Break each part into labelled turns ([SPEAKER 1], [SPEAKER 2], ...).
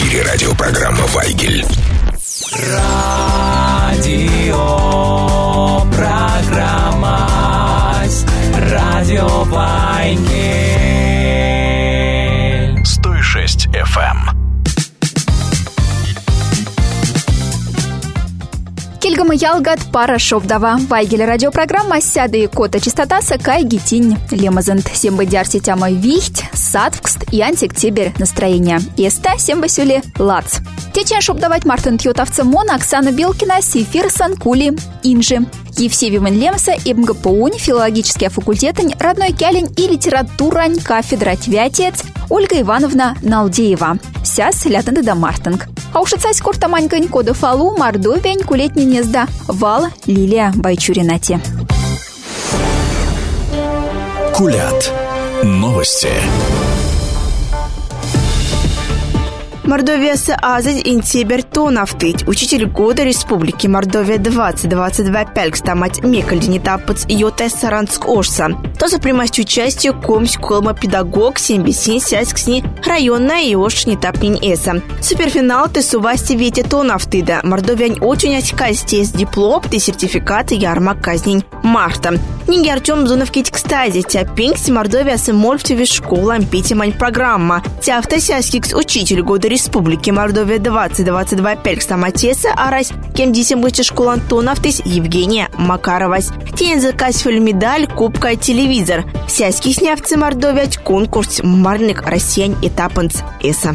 [SPEAKER 1] эфире радиопрограмма «Вайгель».
[SPEAKER 2] Радиопрограмма «Радио Вайгель».
[SPEAKER 1] 106 FM.
[SPEAKER 3] Кельгама ялгат пара шовдава. Вайгель радиопрограмма сяды кота частота сакай гитинь лемазент. Сембы дярси тяма вихть, садвкст и антиктибер настроение. Еста сембы сюли лац. Течен шовдавать Мартин Тьотовца Мона, Оксана Белкина, Сифир Санкули, Инжи. Евсевий Лемса и МГПУНь, филологические факультеты, родной кялень и литературань, кафедра Тьвятец, Ольга Ивановна Налдеева. Сяс лятанды да Мартинг. А уж отцась курта манькань кода фалу, мордовень, кулетни незда, вал, Лилия Байчуринати.
[SPEAKER 1] Кулят. Новости.
[SPEAKER 4] Мордовия азазь интебер тонафтыть. Учитель года Республики Мордовия 2022 пяльгстамать мекальдинитапыц йотес Саранск Ошса. То за примасть участие комсь колма педагог сембесин сясксни районная и ошнитапнин эса. Суперфинал ты сувасти вете тонафтыда. Мордовия очень отькасти с диплом ты сертификат ярмак казнень марта. Ниги Артем Зуновки текстази. Тя пинкси Мордовия сымольфтеве школам питимань программа. Тя автосяскикс учитель года Республики Мордовия 2022 пяльгстаматеса арась кем десем гочи школа Антоновтыс Евгения Макаровась. Тень заказ медаль, кубка, телевизор. Сяски снявцы Мордовия конкурс марник россиян этапанц эса.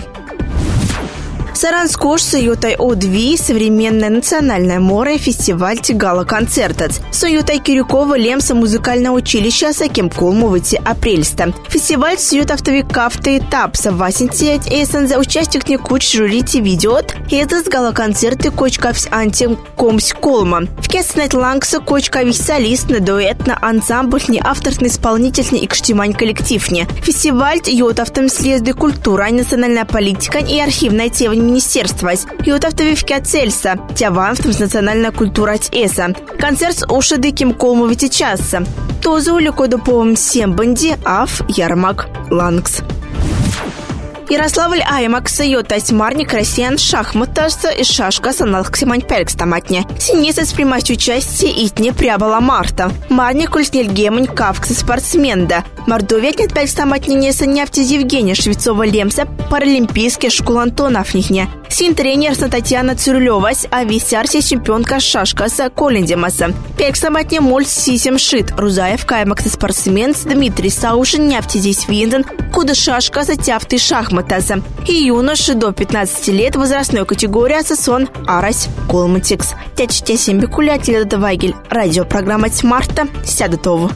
[SPEAKER 4] Саранск Ошса ютай О2 современное национальное море фестиваль Тигала-концертац. Со ютай Кирюкова Лемса музыкальное училище Сакем Колмовыти апрельста. Фестиваль сьют автовикавты этапса васенте эсен за участник не куч жюрити видеот. Это с гала-концерты кочкавс антим комсь колма. В кесенет лангса кочкавись солист на дуэтно ансамбльни авторный исполнительный и кштимань коллективни. Фестиваль ют автом слезды культура, национальная политика и архивная тема министерства. Ютавтовивки цельса. Тяванфтом с национальная культура эса. Концерт с ошадыким колмовити часа. Тоза уликода повым сембанди ав ярмак лангс. Ярославль Аймакса йотась марник россиян шахматаса и шашка саналхксимань пяльгстаматня. Синесец примать участие итне прябала марта. Марник ульснельгемань кавкса спортсменда. Мордовия нет пяльгстаматня неса нефтез Евгения Швецова-Лемса паралимпийский школ Антоновнихня. Син тренер Татьяна Цюрлёвась, а висярся чемпионка шашкаса Колендемаса. Пяльгстаматня мольс сисем шит. Рузаев Каймакса спортсмен Дмитрий Саушин нефтезись Винден, куда шашкаса тяфты шахматаса. И юноши до 15 лет возрастной категории Ассосон Арась Колматикс. Тячтя семби кулять леда Вайгель. Радиопрограмма Марта Сядатову.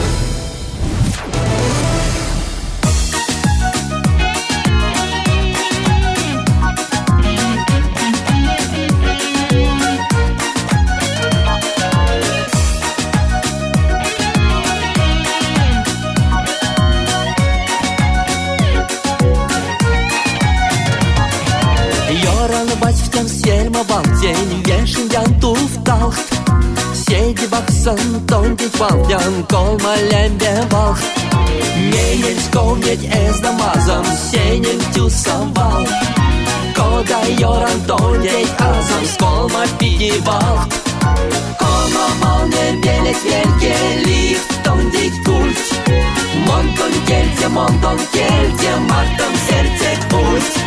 [SPEAKER 2] День вешен ян туфталт, седи бахсан тондить валдян колма лембе валт. Менец ковнеть эс дамазам, сенен тюсам вал. Кода йоран тондеть азам, сколма пиди валт. Колма волне белек велке лифт, тондить культ. Монтон кельте, мартом сердце путь.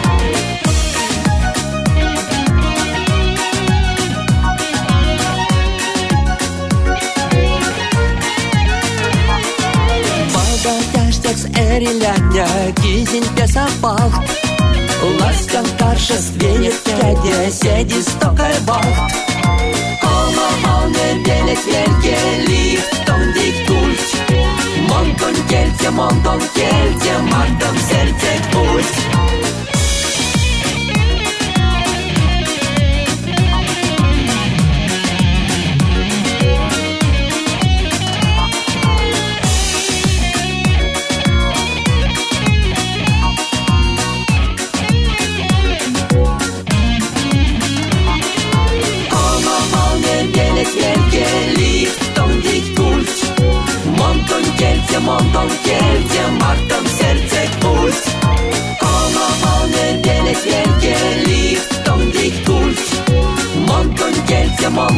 [SPEAKER 2] Эриляня, кизень песопалт. Ласкан торжественет дядя, седи стокай балт. Колма волне белек велке лифт, тондик культ. Монтон кельте, мартом сердце путь. Монтон кельте, мартом сердце путь. Колма волне белек велке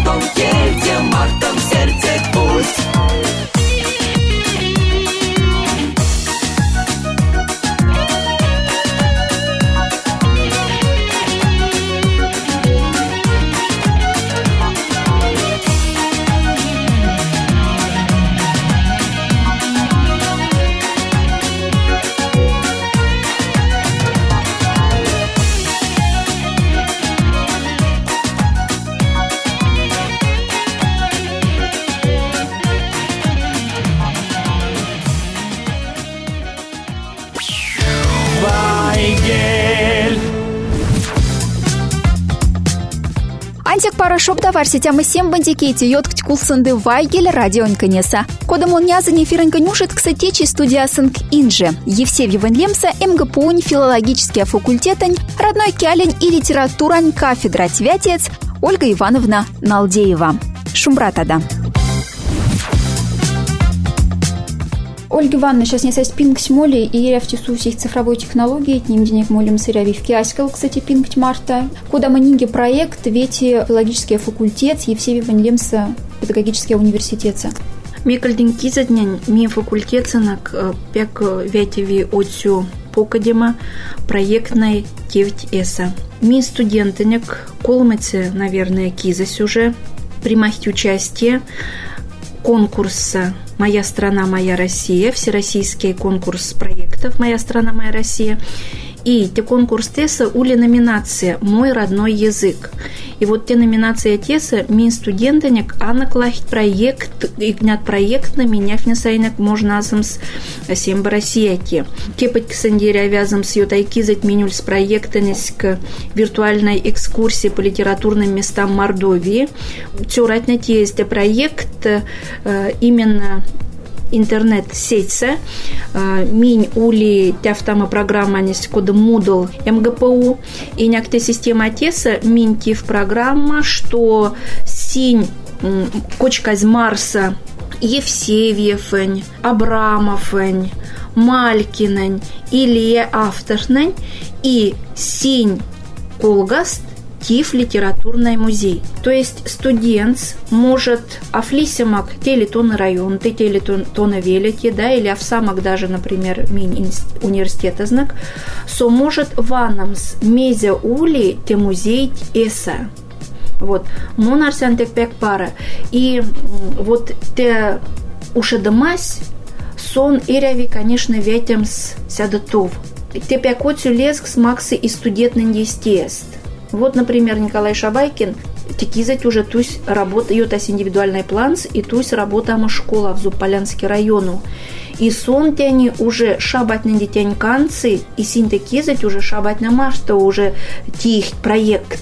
[SPEAKER 2] Антон кельте, Мартом сердце пусть.
[SPEAKER 3] Антик Парашопда варситямы сем бандикети йоткать кулсынды Вайгель радион конеса. Кодом он нязан эфиренька нюшит к сатечи студиясынк Инже. Евсевьеван Лемса МГПУНь филологический факультетань, родной кялень и литературань кафедра Твятец Ольга Ивановна Налдеева. Шумбратада.
[SPEAKER 5] Ольга Ивановна, сейчас не сесть пинкт моли и я в тесу всех цифровой технологии, ним денег молим сыряви в киаскал, кстати, пинкт марта. Куда мы нинги проект, вети филологический факультет, Евсевьеван Лемса педагогический университет.
[SPEAKER 6] Микальдин кизаднян, ми факультет сынок, пек ветеви отсю покадема проектной тевть эса. Ми студентынек, колмыцы, наверное, кизась уже, примахить участие конкурса «Моя страна, моя Россия», всероссийский конкурс проектов «Моя страна, моя Россия». И те конкурс теса ули номинация «Мой родной язык». И вот те номинации теса ми студентанек анаклахить проект, игнят проект на меня внесайнек можно азамс семба Россияки. Кепать ксандеря вязам с ютайкизать минюль с проектанеск виртуальной экскурсии по литературным местам Мордовии. Тюрать на те есть проект именно интернет-сеть, минь ули тяфтама программа нес кода Moodle МГПУ и някте система теса минь тив программа, что синь кочка из Марса Евсевьевень, Абрамовень, Малькинень, Илья Авторнень и синь колгаст тиф литературный музей. То есть студент может афлисимак телетон район, телетон велики, да, или афсамак даже, например, мин университета знак, со может ванамс мезя ули те музей эса. Вот. Монарсян тек пек пара. И вот те ушедамась сон иряви, конечно, ветемс сядатов. Те пекотю леск с максы и студентный естест. Вот, например, Николай Шабайкин текизать уже тусь работа, йотась индивидуальный план, и тусь работа ама школа в Зубполянске району. И сон тяни уже шабать на детень канцы, и син текизать уже шабать на марта уже тих проект.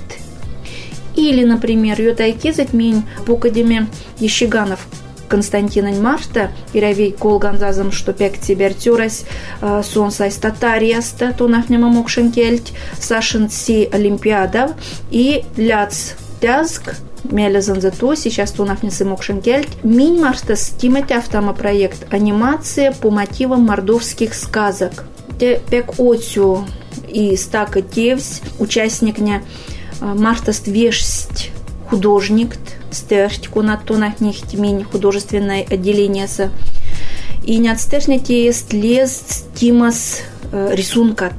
[SPEAKER 6] Или, например, йотай кизать минь по академии Ещеганов Константина Марта, и равей колганзазом, что пек тибер тюрась, сон сайс татариаста, то нафнема мокшенкельть, сашен си олимпиадов, и ляц тязг, мелезан за то, сейчас то нафнесы мокшенкельть, минь Марта стимать автома проект анимация по мотивам мордовских сказок. Те пек отсю и стака тевсь, участникня Марта ствешсть художник, стерчку на тонах них тимень художественное отделение со и не отстежните есть лез тимас рисункат.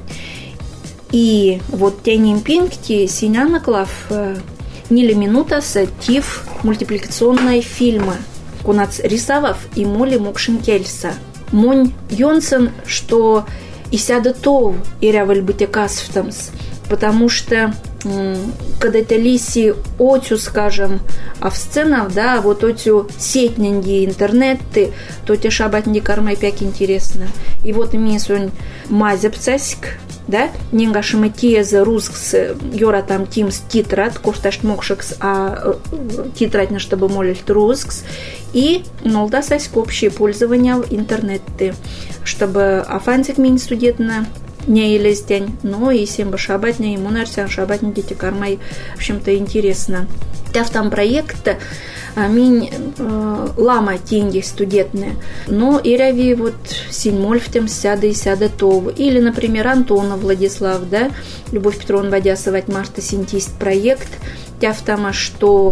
[SPEAKER 6] И вот тянем пинкти синяна клав ниле минута сатив мультипликационной фильма кунац рисавов и моли мокшенкельса. Монь Йонсен, что и сяда тов и ряваль бытекасвтамс, потому что когда это лиси отю, скажем, а в сценах, да, вот отю сетненьги интернеты, то те шабатнги кармай пяк интересно. И вот ми сон мазепцаськ, да, нинга шаматиеза рускс, йора там тимс титрат, курташ мокшекс, а титрат на чтобы молить рускс, и нолда саськ общее пользование в интернете, чтобы афанцик мин студентна не елез день, но и симба шабатня, ему нарсян шабатня дети кармай, в общем-то, интересно. Тав там проект минь лама деньги студентные, но и рави вот синьмольфтем сяда и сяда тов. Или, например, Антонов Владислав, да, Любовь Петровна Водясова, Марта Синтист проект, тав там, что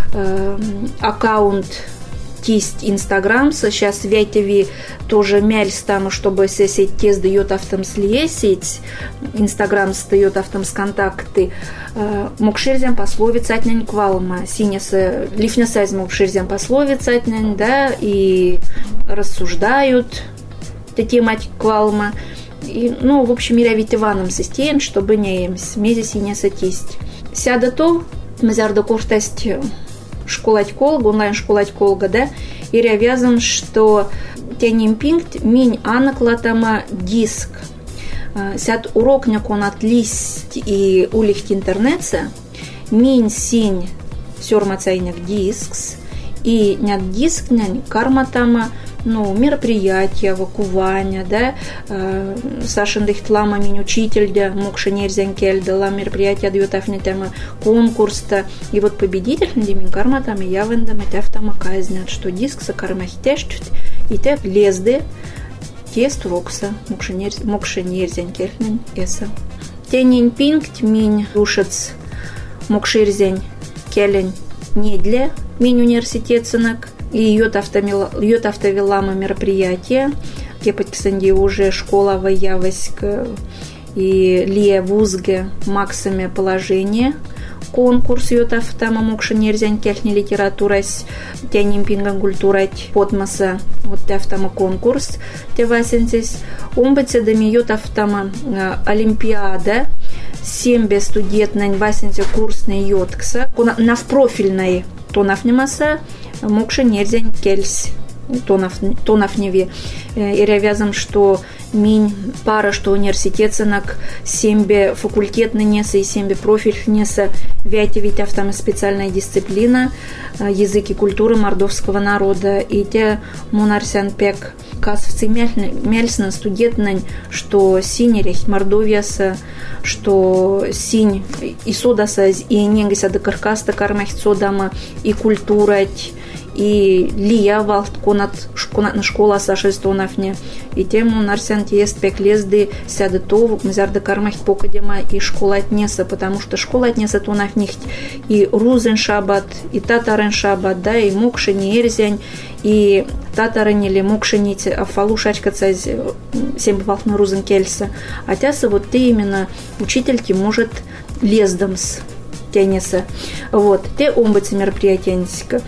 [SPEAKER 6] аккаунт тисть Инстаграм, сейчас вятеви тоже мяльс там, чтобы сесить тез дает автом слесить, Инстаграм стает автом с контакты, мокширзям пословица отнянь квалма, синеса лифнесайз мокширзям пословица отнянь, да, и рассуждают тематик квалма, и, ну, в общем, я ведь Иваном систеем, чтобы не емс, мези синеса тисть. Сяда то, мазярда куртасть школать колга, онлайн школать колга, да, и рявязан, что тянем пинкт, минь анаклатама диск. Сяд урок някон отлисть и улихт интернетса, минь синь сёрмацайняк дискс, и нят диск нянь карматама, ну, мероприятия, вакувания, да, Сашин дихтлама минь учитель, да, мокша нерзян кельдала, мероприятия дает афне тема конкурс-то, и вот победитель, демин карма там, и я вендам, и автома казнят, что диск за карма хитештют, и те лезды, тест рокса, мокша нерзян кельден, эса. Тенень пинкт, минь рушец, мокширзян келень недле, минь университет сынок, и йот автовелама мероприятия, кепать, кстати, уже школа воявоськ и лия вузге максами положение, конкурс йот автома мокша нерзян кельхни литературась, тянем пинган культурать подмаса, вот автома конкурс, те васенцис, умбацедами йот автома олимпиада, сембе студентный васенце курсный йоткса, навпрофильной тонав немаса, мокша нерзян кельс тонав неве. И рявязам, что минь пара, что университет сынок, сембе факультетный неса и сембе профиль неса, вяйте ведь автома специальная дисциплина, язык и культура мордовского народа. И те монарсян пек касовцы мяльсна студентнань, что синерехь мордовияса, что синь и содаса, и ненгися до каркаста кармахь содама, и культурать, и лия валт конат школа саши стонафне, и тему нарсян тест пек лезды сяды то мзярда кармахь покадема и школа отнеса, потому что школа отнеса тонафнихть и рузен шабат, и татарен шабат, да, и мокшени эрзянь, и татарен или мокшените, а фалу шачкаца семь валтна рузен кельса. А тяса вот ты именно учительки может лездамс тянется. Вот. Те омбыцы мероприятия.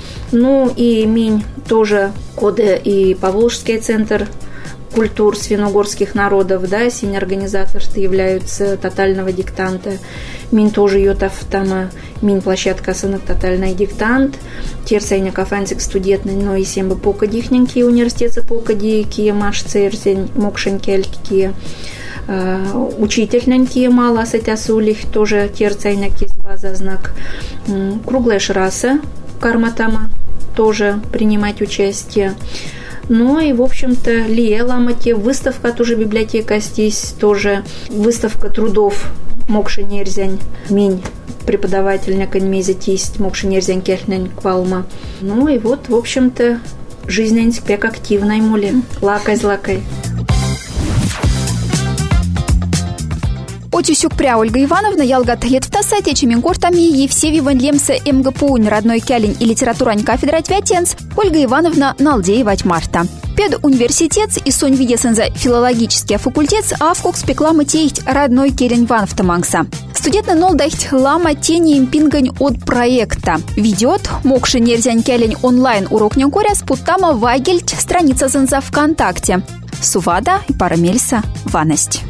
[SPEAKER 6] Ну и минь тоже коды и Поволжский центр культур свиногорских народов, да, синь организатор являются тотального диктанта. Минь тоже йотов там, минь площадка сынок тотальный диктант. Терсайня кафанцик студентный, но и семь покадихненькие университеты покадики, маш церзень, мокшенькельки. Учительненькие мало сатясулих, тоже терцайняк есть база знак. Круглая шраса карматама тоже принимать участие. Ну и, в общем-то, Лия Ламате, выставка тоже библиотека здесь, тоже выставка трудов мокша нерзянь минь преподавательня каньмезе тисть мокша нерзянь кельнянь квалма. Ну и вот, в общем-то, жизнь пек активной мули. Лакай-злакай.
[SPEAKER 3] Отюсюк пря Ольга Ивановна, ялгат лет в тасате, чемингортами, Евсеви Ванлемса МГПУ, родной кялень и литературань кафедра Твятенц, Ольга Ивановна Налдеевать Марта. Пед университет и сонь видесенза филологический факультет авкук спекла матеять родной келень ванфтамангса. Студентный нолдахт лама тени импингань от проекта. Ведет мокши нерзянь кялень онлайн урок нянкоря спуттама вагельт страница зенза ВКонтакте. Сувада и парамельса ваность.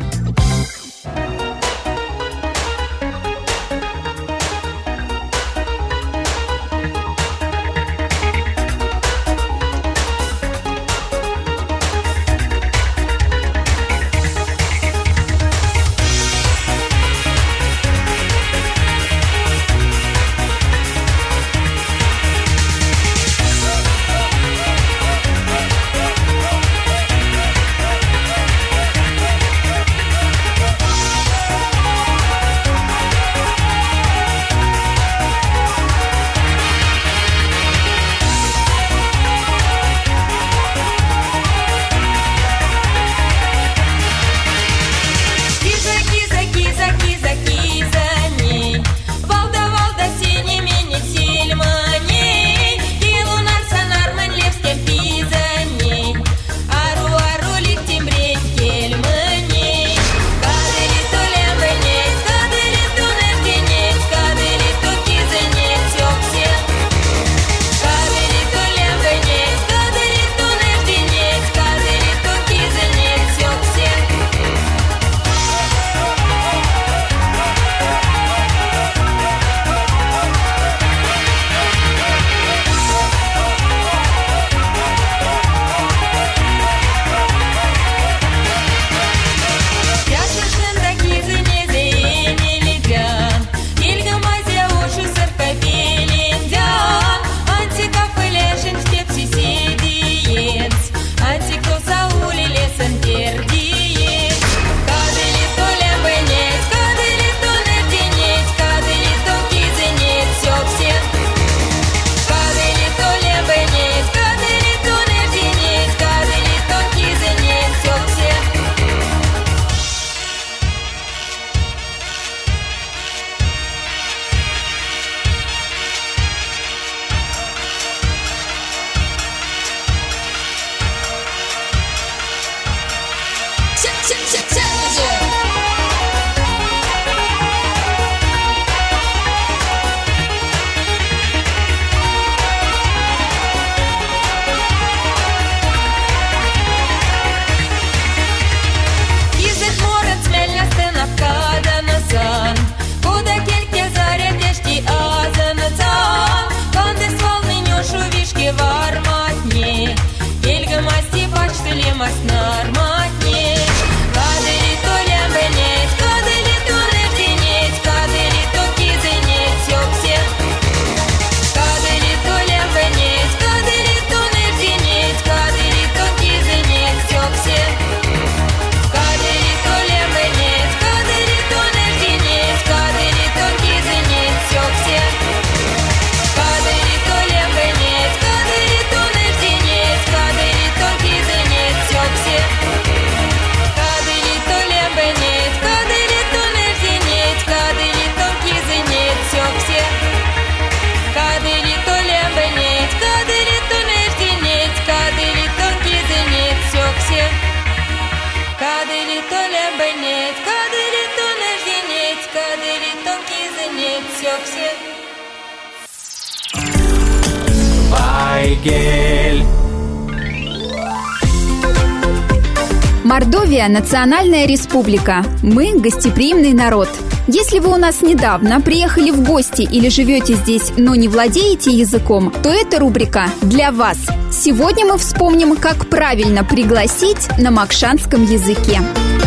[SPEAKER 3] Мордовия – национальная республика. Мы – гостеприимный народ. Если вы у нас недавно приехали в гости или живете здесь, но не владеете языком, то эта рубрика для вас. Сегодня мы вспомним, как правильно пригласить на макшанском языке.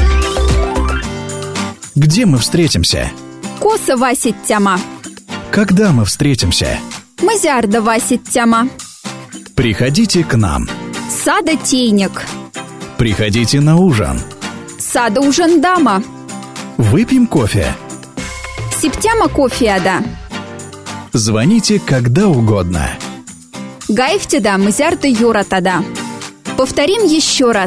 [SPEAKER 1] Где мы встретимся?
[SPEAKER 3] Коса васит тяма.
[SPEAKER 1] Когда мы встретимся?
[SPEAKER 3] Мазярда васит тяма.
[SPEAKER 1] Приходите к нам.
[SPEAKER 3] Сада тейник.
[SPEAKER 1] Приходите на ужин.
[SPEAKER 3] Сада ужин дама.
[SPEAKER 1] Выпьем кофе.
[SPEAKER 3] Септяма кофеада.
[SPEAKER 1] Звоните когда угодно.
[SPEAKER 3] Гаевтеда мазярда юратада. Повторим еще раз.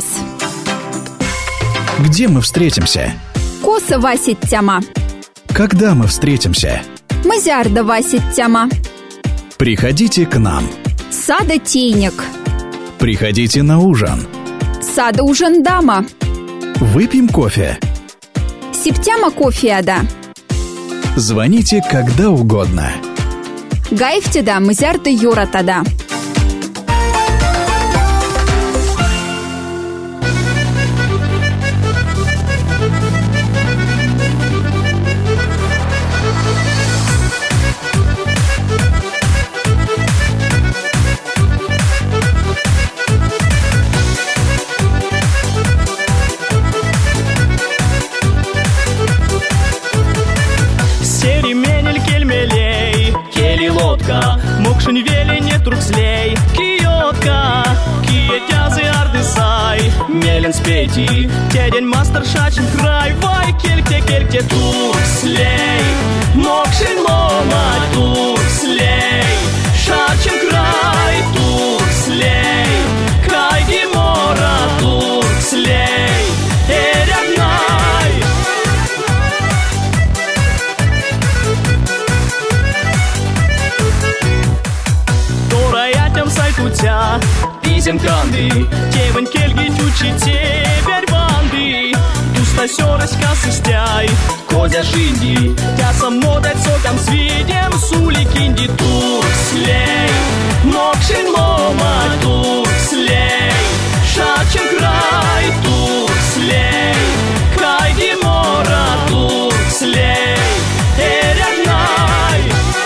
[SPEAKER 1] Где мы встретимся?
[SPEAKER 3] Коса васит тяма.
[SPEAKER 1] Когда мы встретимся?
[SPEAKER 3] Мазярда васит тяма.
[SPEAKER 1] Приходите к нам.
[SPEAKER 3] Сада тейник.
[SPEAKER 1] Приходите на ужин.
[SPEAKER 3] Сада ужин дама.
[SPEAKER 1] Выпьем кофе.
[SPEAKER 3] Септяма кофеада.
[SPEAKER 1] Звоните когда угодно.
[SPEAKER 3] Гаевтеда мазярда юратада.
[SPEAKER 7] Мокшин вели не трукслей, киотка, киетязы ардысай, мелен спейти, тедень мастер шачин край, вай кельте туркслей, мокшин ломать туркслей, шачин край туркслей, кайги мора туркслей, эрягнай. Сайтутя, писем канды, тевен кельги тючи теперь банды, туста сёрась касыстяй, козя жинди, тя самодать сокам свидем, сули кинди туркслей, мокшин ломать туркслей, шачин край туркслей, кайги мора туркслей, эрягнай.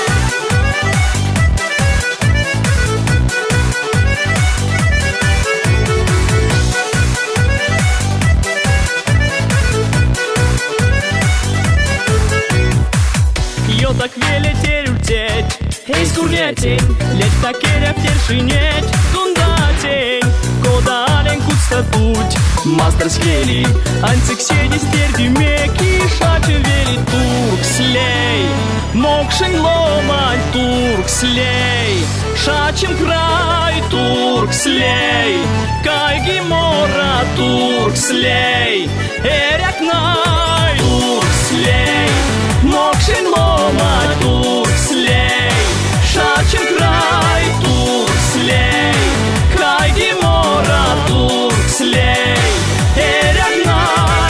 [SPEAKER 7] Так веле терютеть, эй скурнетень, лет так керя в тершинеть, дундатень, кода ален кутста путь, мастер скели, антик седи стерди меки, шаче вели туркслей, мокшин ломань туркслей, шачем край туркслей, кайги мора туркслей, эрякнай туркслей. Мокшин ломать туркслей, шачин край туркслей, кайги мора туркслей, эрягнай.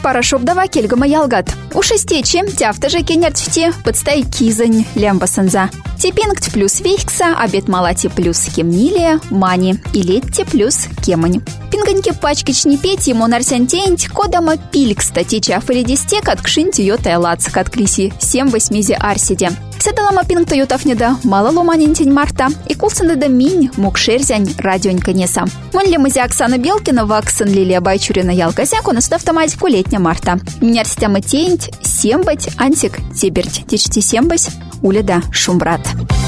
[SPEAKER 3] пара шобдава кельгама ялгат. У шестечи тяфта же кенертфти подстай кизань лямбасанза. Типингт плюс вейкса, обед малати плюс кемнилия, мани и летти плюс кемань. Пинганьки пачкични пети монарсянтень кодама пиль, кстати, чафалидистек от кшинти йота лацак от клиси 7-8 арсиде. Седалама пинг тойотафнеда мало ломанентень марта и кулсанеда минь мукшерзянь радионька неса. Монли мызи Оксана Белкина, ваксан Лилия Байчурина ялгазяку на автоматику летня марта. Меня рстяма тень, сембать, антик, тиберть, течти сембась, уледа шумбрат.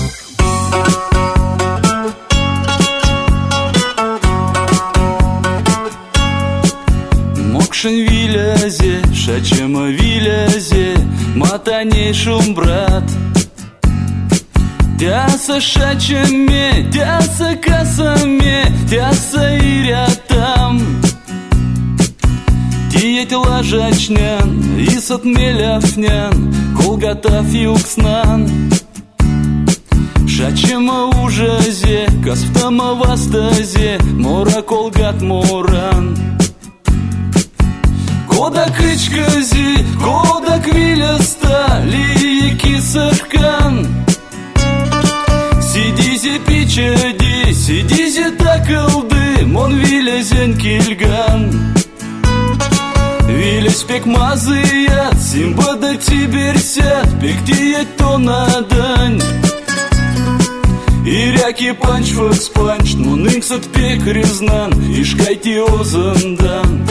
[SPEAKER 8] Мокшин вилязе, шачема вилязе, матаней шумбрат. Тяса шачеме, тяса касаме, тяса ирятам. Тиет лажачнян, исат меляфнян, колгатав юкснан. Шачема ужазе, касптама вастазе, мора колгат моран. Кода кычкази, кода квиляста, лики сыркан. Сидизе пичади, сидизе такылды, мон вилязен кильган. Виляс пек мазыят, симбада тиберсят, пек диет то надань. Иряки панч факс панч, мон инксат пек резнан, ишкайти озандан.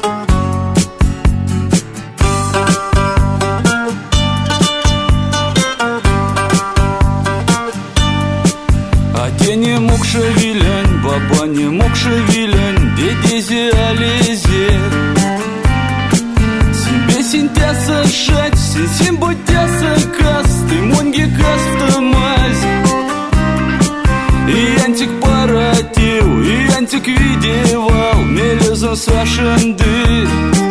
[SPEAKER 8] Не мог шевелянь, баба не мог шевелянь, дедезе алезе. Себе синтяса шать, син ботяса кас, ты монги кастомаз. И антик паратил, и антик видевал, мелезан сашенды.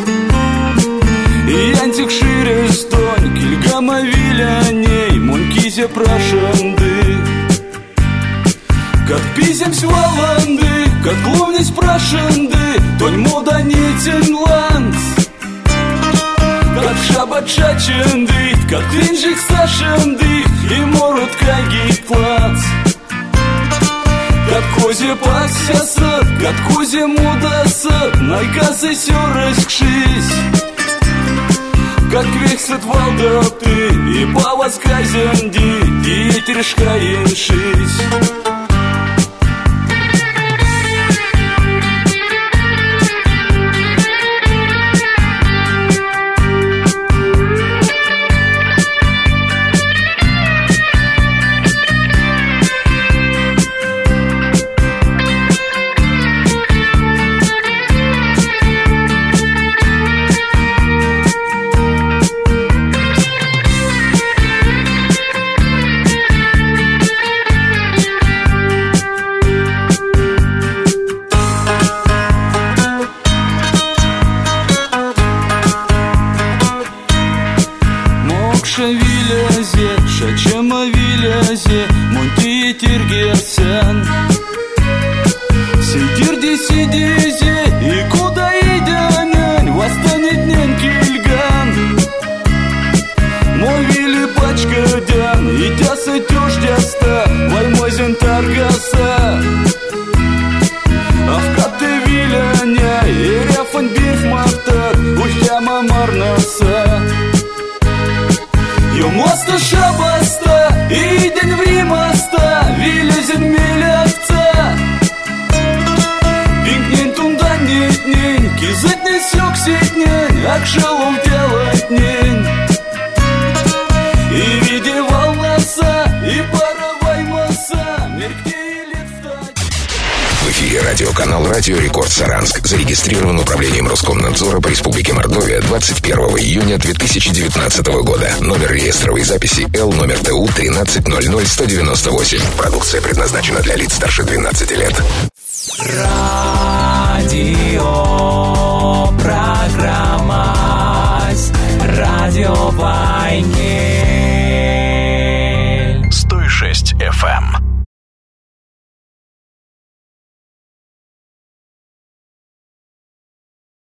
[SPEAKER 8] И антик ширестонь, кильгама виляней, монкизе прошенды. Как пизем с валанды, как ловнись прошенды, тонь мода нетен ланс. Как шабат шаченды, как клинжик сашенды, и морут каги клац. Как козе паксясат, как козе мудасат, найказы сёрышкшись. Как вексат валдапты, и павасказянди, диетершкаеншись. Шачема вилязе, монтие тергерсян. Сидирди сидизе, и куда идянянь, восстанет нен кильган. Мой вили пачка дян, и тяса тёждяста, вальмозен таргаса. Авкаты виляня, и ряфан бирфмахта, ульяма марнаса. Моста шабаста, и день времаста, вилезен мелявца. Винкнен тунда нет-нень, кизать не сёк-сетнень, акшалом делать нень. И видевал носа, и паровай масса, меркте и лет стать.
[SPEAKER 9] В эфире радиоканал «Радио Рекорд Саранск». Зарегистрирован управлением Роскомнадзора по Республике Мордовия 21 июня 2019 года. Номер реестровой записи Л номер ТУ 1300198. Продукция предназначена для лиц старше 12 лет.
[SPEAKER 2] Радио